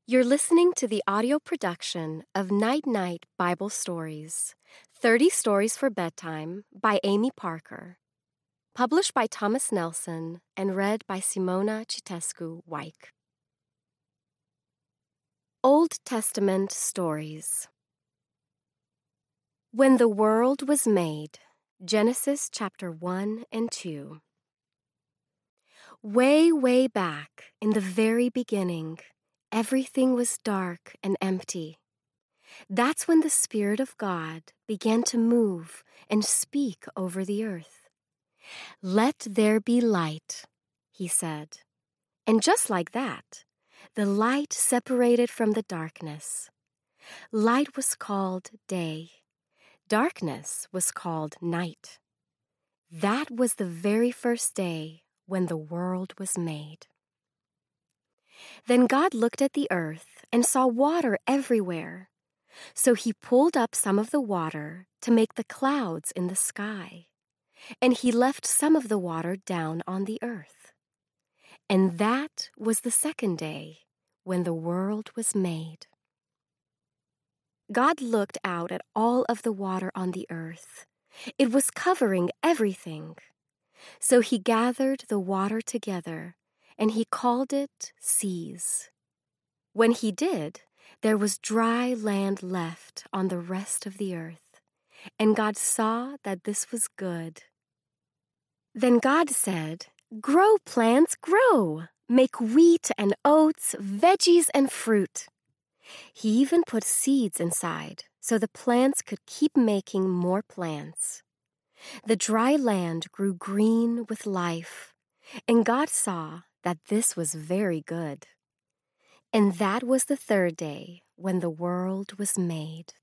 You're listening to the audio production of Night Night Bible Stories, 30 Stories for Bedtime by Amy Parker. Published by Thomas Nelson and read by Simona Citescu-Wyke. Old Testament Stories. When the world was made, Genesis chapter 1 and 2. Way back in the very beginning, everything was dark and empty. That's when the Spirit of God began to move and speak over the earth. "Let there be light," he said. And just like that, the light separated from the darkness. Light was called day. Darkness was called night. That was the very first day when the world was made. Then God looked at the earth and saw water everywhere. So he pulled up some of the water to make the clouds in the sky, and he left some of the water down on the earth. And that was the second day when the world was made. God looked out at all of the water on the earth. It was covering everything. So he gathered the water together, and he called it seas. When he did, there was dry land left on the rest of the earth, and God saw that this was good. Then God said, "Grow, plants, grow! Make wheat and oats, veggies and fruit." He even put seeds inside so the plants could keep making more plants. The dry land grew green with life, and God saw that this was very good. And that was the third day when the world was made.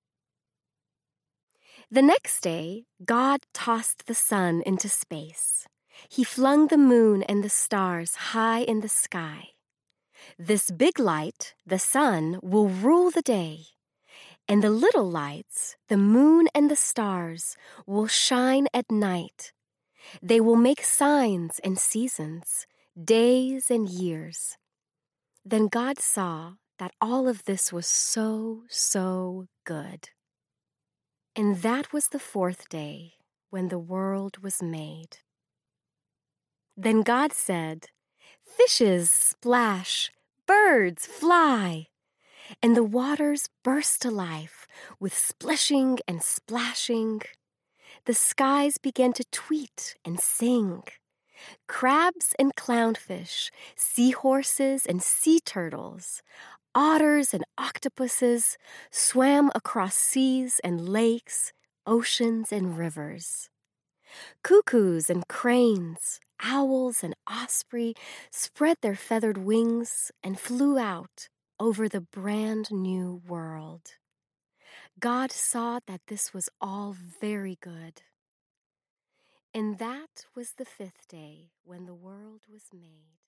The next day, God tossed the sun into space. He flung the moon and the stars high in the sky. This big light, the sun, will rule the day. And the little lights, the moon and the stars, will shine at night. They will make signs and seasons, days and years. Then God saw that all of this was so good. And that was the fourth day when the world was made. Then God said, "Fishes splash, birds fly." And the waters burst to life with splishing and splashing. The skies began to tweet and sing. Crabs and clownfish, seahorses and sea turtles, otters and octopuses swam across seas and lakes, oceans and rivers. Cuckoos and cranes, owls and osprey spread their feathered wings and flew out over the brand new world. God saw that this was all very good. And that was the fifth day when the world was made.